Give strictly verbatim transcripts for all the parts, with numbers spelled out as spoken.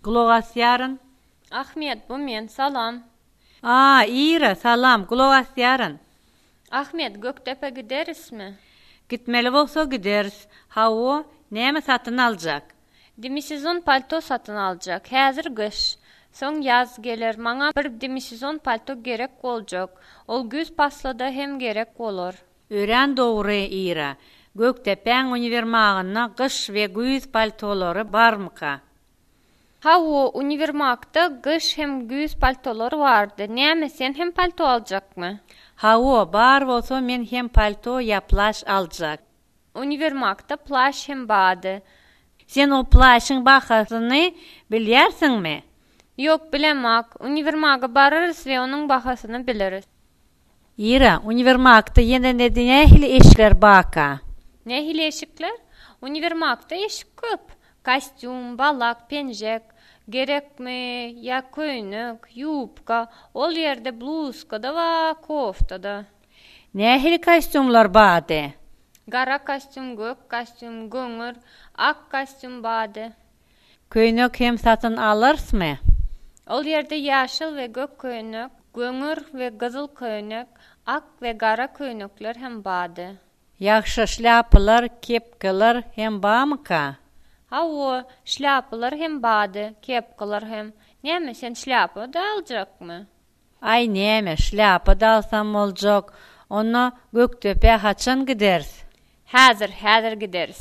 Kulağasyarın. Ahmet, bu men, salam. Aa, İra, salam, kulağasyarın. Ahmet, Göktepe gideriz mi? Gitmeli bolsa gideriz. Hawo näme satın alacak? Demisizon palto satın alacak. Häzir kış. Soň yaz gelir. Maňa bir demisizon palto gerek boljak. Ol güz paslada hem gerek bolar. Ören dogry İra. Göktepeň univermagyna kış we güz paltolary barmyka? Hawo univermagda kış hem güz paltolary bardy. Näme sen hem palto aljakmy? Hawo bar bolsa men hem palto ya plaş aljak. Univermagda plaş hem bady. Sen o plaşyň bahasyny bilýärsiňmi? Yok, bilemak. Univermaga bararys we onuň bahasyny bileriz. İra, univermagda ýene nähili eşikler baka? Nähili eşikler? Univermagda eşik köp. Kostyum, balak, penjek, gerekmi, ya köýnük, yupka, ol ýerde bluzka da va kofta da. Nähili kostyumlar bady? Gara kostyum, gök kostyum, göňür, ak kostyum bady. Köýnük hem satyn alarsmy? Ol ýerde ýaşyl we gök köýnük, göňür we gyzyl köýnük, ak we gara köýnükler hem bady. Ýaxşy şlapalar, kepkalar hem bamyka? Hawo, şlapalar hem bady, kepkalar hem. Näme sen şlapa da aljakmy? Ay näme, şlapa da alsam boljak. Onu Göktepe haçan gideriz? Häzir, häzir gideriz.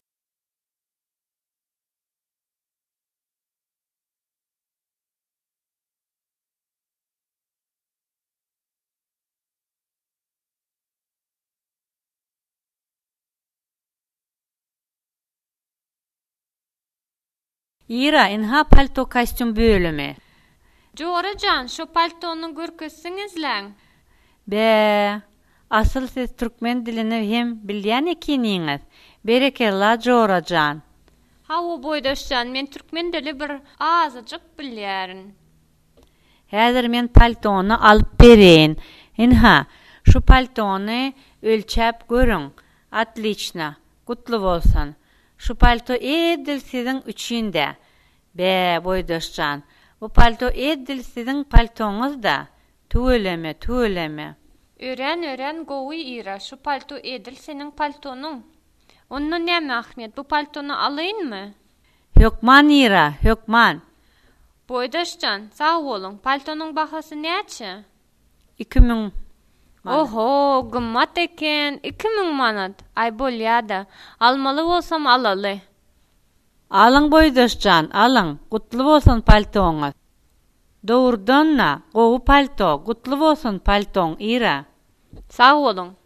İra, inha palto kostyum bölümü. Jorajan, şu paltonu görkezsiňizläň. Be, asıl siz Türkmen dilini hem bilýän ekeniňiz. Berekella Jorajan. Hawo boýdaşjan, men türkmen dili bir azyjyk bilýärin. Häzir men paltonu alyp bereň. Inha, şu paltonu ölçäp görüň. Atliçna, gutly bolsun. Şu palto edil siziň üçinde. Be, boýdaşjan. Bu palto edil siziň paltoňyz da. Tüweleme, tüweleme. Ören ören gowy İra, şu palto edil seniň paltonuň. Onda näme Ahmet, bu paltonu alayynmy? Hökman İra, hökman. Boýdaşjan, sag bolun, paltonuň bahasy näçe? iki ming. Oho, gymmat eken, iki ming manat. Ay bolýada, almaly bolsam alaly. Alyň boýdaşjan, alyň. Gutly bolsun paltoňyz. Dowurdanna, gowy palto, gutly bolsun paltoň İra. Sag bolun.